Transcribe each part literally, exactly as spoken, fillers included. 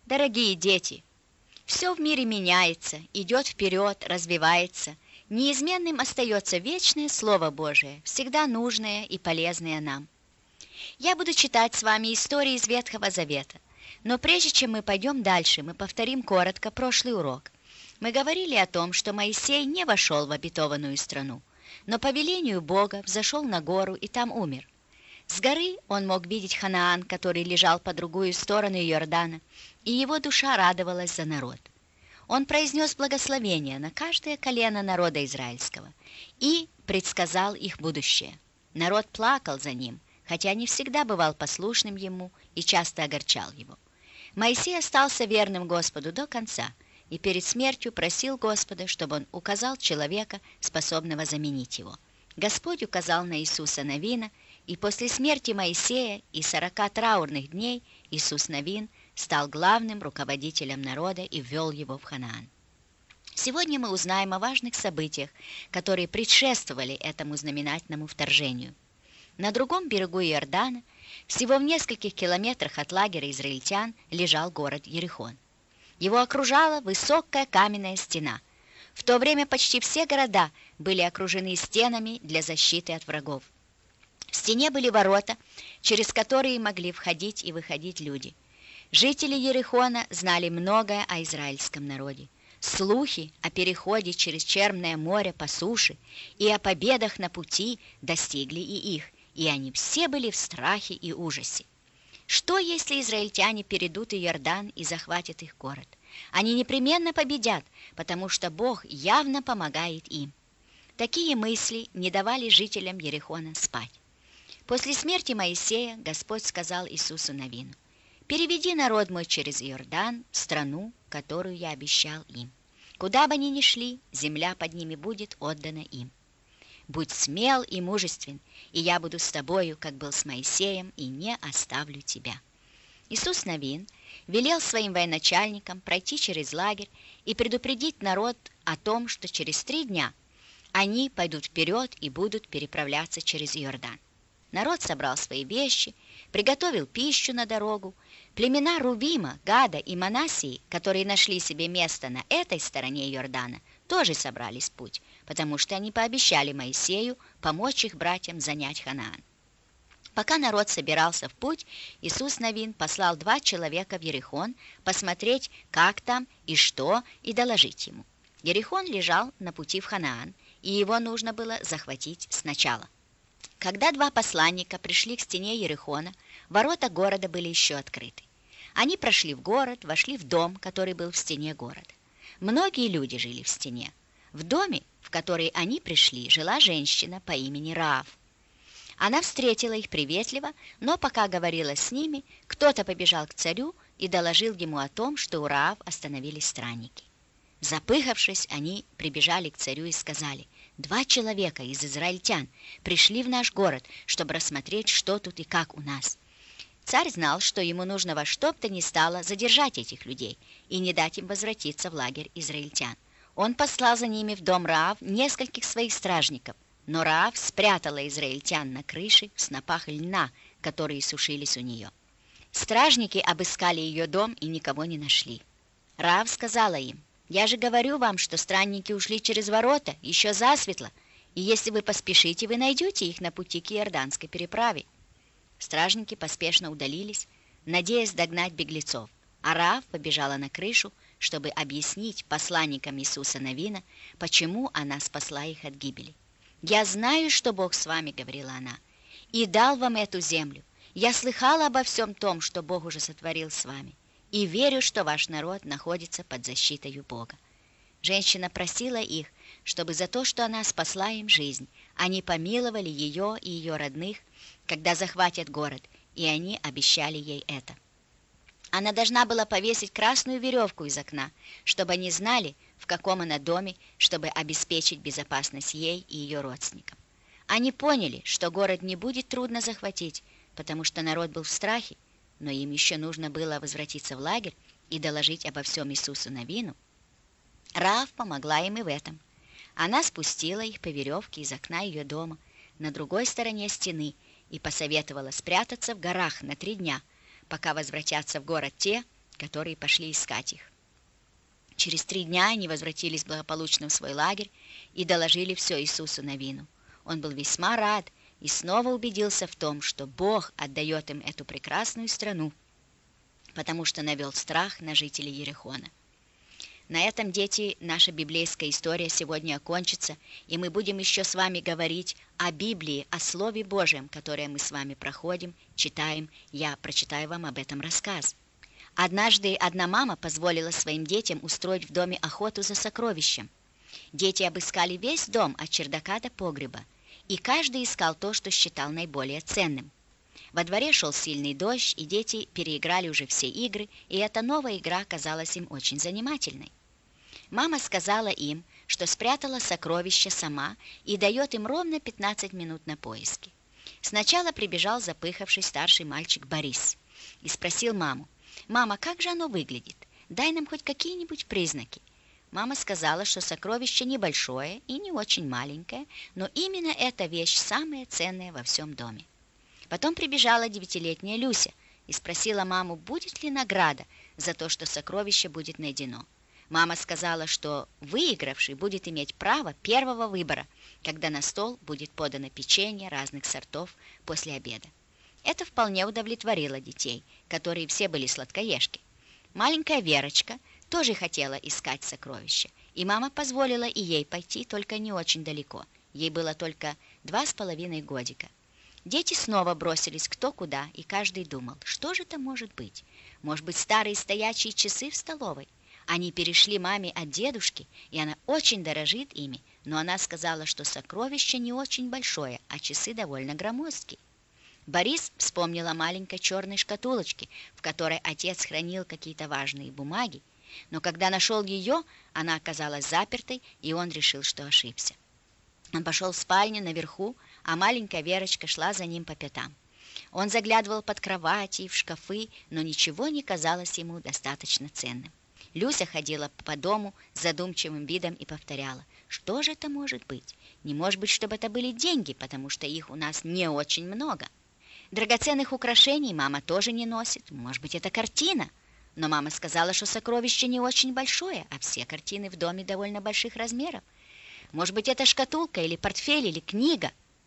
Дорогие дети, все в мире меняется, идет вперед, развивается. Неизменным остается вечное Слово Божие, всегда нужное и полезное нам. Я буду читать с вами истории из Ветхого Завета. Но прежде чем мы пойдем дальше, мы повторим коротко прошлый урок. Мы говорили о том, что Моисей не вошел в обетованную страну, но по велению Бога взошел на гору и там умер. С горы он мог видеть Ханаан, который лежал по другую сторону Иордана, и его душа радовалась за народ. Он произнес благословение на каждое колено народа израильского и предсказал их будущее. Народ плакал за ним, хотя не всегда бывал послушным ему и часто огорчал его. Моисей остался верным Господу до конца и перед смертью просил Господа, чтобы он указал человека, способного заменить его. Господь указал на Иисуса Навина, и после смерти Моисея и сорока траурных дней Иисус Навин стал главным руководителем народа и ввел его в Ханаан. Сегодня мы узнаем о важных событиях, которые предшествовали этому знаменательному вторжению. На другом берегу Иордана, всего в нескольких километрах от лагеря израильтян, лежал город Иерихон. Его окружала высокая каменная стена. В то время почти все города были окружены стенами для защиты от врагов. В стене были ворота, через которые могли входить и выходить люди. Жители Иерихона знали многое о израильском народе. Слухи о переходе через Черное море по суше и о победах на пути достигли и их, и они все были в страхе и ужасе. Что, если израильтяне перейдут Иордан и захватят их город? Они непременно победят, потому что Бог явно помогает им. Такие мысли не давали жителям Иерихона спать. После смерти Моисея Господь сказал Иисусу Навину: «Переведи народ мой через Иордан в страну, которую я обещал им. Куда бы они ни шли, земля под ними будет отдана им. Будь смел и мужествен, и я буду с тобою, как был с Моисеем, и не оставлю тебя». Иисус Навин велел своим военачальникам пройти через лагерь и предупредить народ о том, что через три дня они пойдут вперед и будут переправляться через Иордан. Народ собрал свои вещи, приготовил пищу на дорогу. Племена Рувима, Гада и Манассии, которые нашли себе место на этой стороне Иордана, тоже собрались в путь, потому что они пообещали Моисею помочь их братьям занять Ханаан. Пока народ собирался в путь, Иисус Навин послал два человека в Иерихон посмотреть, как там и что, и доложить ему. Иерихон лежал на пути в Ханаан, и его нужно было захватить сначала. Когда два посланника пришли к стене Иерихона, ворота города были еще открыты. Они прошли в город, вошли в дом, который был в стене города. Многие люди жили в стене. В доме, в который они пришли, жила женщина по имени Раав. Она встретила их приветливо, но пока говорила с ними, кто-то побежал к царю и доложил ему о том, что у Раав остановились странники. Запыхавшись, они прибежали к царю и сказали: «Два человека из израильтян пришли в наш город, чтобы рассмотреть, что тут и как у нас». Царь знал, что ему нужно во что бы то ни стало задержать этих людей и не дать им возвратиться в лагерь израильтян. Он послал за ними в дом Раав нескольких своих стражников, но Раав спрятала израильтян на крыше в снопах льна, которые сушились у нее. Стражники обыскали ее дом и никого не нашли. Раав сказала им: «Я же говорю вам, что странники ушли через ворота, еще засветло, и если вы поспешите, вы найдете их на пути к Иорданской переправе». Стражники поспешно удалились, надеясь догнать беглецов, а Раав побежала на крышу, чтобы объяснить посланникам Иисуса Навина, почему она спасла их от гибели. «Я знаю, что Бог с вами», — говорила она, — «и дал вам эту землю. Я слыхала обо всем том, что Бог уже сотворил с вами, и верю, что ваш народ находится под защитой Бога». Женщина просила их, чтобы за то, что она спасла им жизнь, они помиловали ее и ее родных, когда захватят город, и они обещали ей это. Она должна была повесить красную веревку из окна, чтобы они знали, в каком она доме, чтобы обеспечить безопасность ей и ее родственникам. Они поняли, что город не будет трудно захватить, потому что народ был в страхе, но им еще нужно было возвратиться в лагерь и доложить обо всем Иисусу Навину. Раав помогла им и в этом. Она спустила их по веревке из окна ее дома на другой стороне стены и посоветовала спрятаться в горах на три дня, пока возвратятся в город те, которые пошли искать их. Через три дня они возвратились благополучно в свой лагерь и доложили все Иисусу Навину. Он был весьма рад и снова убедился в том, что Бог отдает им эту прекрасную страну, потому что навел страх на жителей Ерихона. На этом, дети, наша библейская история сегодня окончится, и мы будем еще с вами говорить о Библии, о Слове Божьем, которое мы с вами проходим, читаем. Я прочитаю вам об этом рассказ. Однажды одна мама позволила своим детям устроить в доме охоту за сокровищем. Дети обыскали весь дом от чердака до погреба, и каждый искал то, что считал наиболее ценным. Во дворе шел сильный дождь, и дети переиграли уже все игры, и эта новая игра казалась им очень занимательной. Мама сказала им, что спрятала сокровища сама и дает им ровно пятнадцать минут на поиски. Сначала прибежал запыхавший старший мальчик Борис и спросил маму: «Мама, как же оно выглядит? Дай нам хоть какие-нибудь признаки». Мама сказала, что сокровище небольшое и не очень маленькое, но именно эта вещь самая ценная во всем доме. Потом прибежала девятилетняя Люся и спросила маму, будет ли награда за то, что сокровище будет найдено. Мама сказала, что выигравший будет иметь право первого выбора, когда на стол будет подано печенье разных сортов после обеда. Это вполне удовлетворило детей, которые все были сладкоежки. Маленькая Верочка тоже хотела искать сокровища, и мама позволила и ей пойти, только не очень далеко. Ей было только два с половиной годика. Дети снова бросились кто куда, и каждый думал, что же это может быть? Может быть, старые стоячие часы в столовой? Они перешли маме от дедушки, и она очень дорожит ими, но она сказала, что сокровище не очень большое, а часы довольно громоздкие. Борис вспомнил о маленькой черной шкатулочке, в которой отец хранил какие-то важные бумаги, но когда нашел ее, она оказалась запертой, и он решил, что ошибся. Он пошел в спальню наверху, а маленькая Верочка шла за ним по пятам. Он заглядывал под кровати и в шкафы, но ничего не казалось ему достаточно ценным. Люся ходила по дому с задумчивым видом и повторяла: «Что же это может быть? Не может быть, чтобы это были деньги, потому что их у нас не очень много. Драгоценных украшений мама тоже не носит. Может быть, это картина?» Но мама сказала, что сокровище не очень большое, а все картины в доме довольно больших размеров. Может быть, это шкатулка или портфель или книга?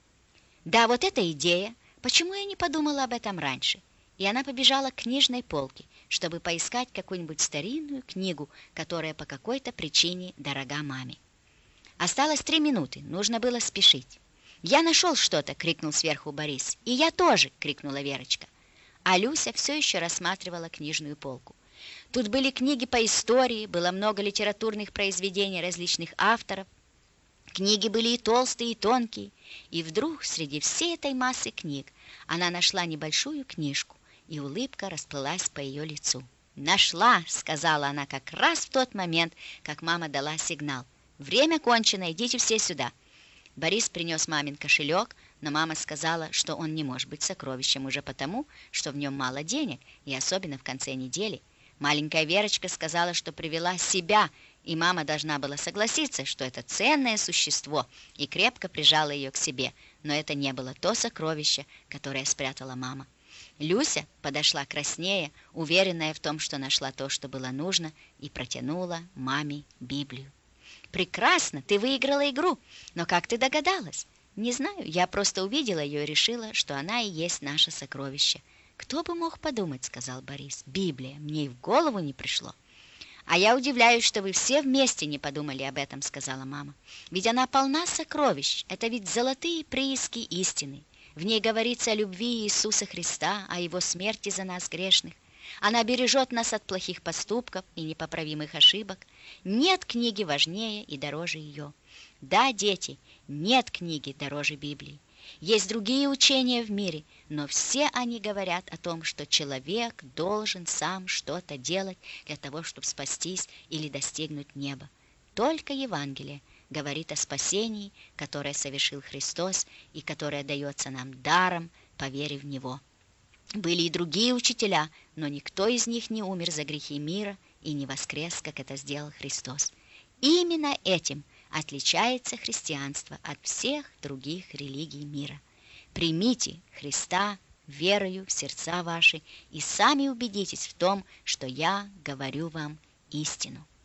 Да, вот эта идея. Почему я не подумала об этом раньше? И она побежала к книжной полке, чтобы поискать какую-нибудь старинную книгу, которая по какой-то причине дорога маме. Осталось три минуты, нужно было спешить. «Я нашел что-то!» — крикнул сверху Борис. «И я тоже!» — крикнула Верочка. А Люся все еще рассматривала книжную полку. Тут были книги по истории, было много литературных произведений различных авторов. Книги были и толстые, и тонкие. И вдруг среди всей этой массы книг она нашла небольшую книжку, и улыбка расплылась по ее лицу. «Нашла!» — сказала она как раз в тот момент, как мама дала сигнал. «Время кончено, идите все сюда!» Борис принес мамин кошелек, но мама сказала, что он не может быть сокровищем уже потому, что в нем мало денег, и особенно в конце недели. Маленькая Верочка сказала, что привела себя, и мама должна была согласиться, что это ценное существо, и крепко прижала ее к себе, но это не было то сокровище, которое спрятала мама. Люся подошла краснея, уверенная в том, что нашла то, что было нужно, и протянула маме Библию. «Прекрасно, ты выиграла игру, но как ты догадалась?» «Не знаю, я просто увидела ее и решила, что она и есть наше сокровище». «Кто бы мог подумать?» — сказал Борис. «Библия, мне и в голову не пришло». «А я удивляюсь, что вы все вместе не подумали об этом», — сказала мама. «Ведь она полна сокровищ, это ведь золотые прииски истины. В ней говорится о любви Иисуса Христа, о Его смерти за нас грешных. Она бережет нас от плохих поступков и непоправимых ошибок. Нет книги важнее и дороже ее. Да, дети, нет книги дороже Библии. Есть другие учения в мире, но все они говорят о том, что человек должен сам что-то делать для того, чтобы спастись или достигнуть неба. Только Евангелие говорит о спасении, которое совершил Христос и которое дается нам даром по вере в Него. Были и другие учителя, но никто из них не умер за грехи мира и не воскрес, как это сделал Христос. Именно этим отличается христианство от всех других религий мира. Примите Христа верою в сердца ваши и сами убедитесь в том, что я говорю вам истину.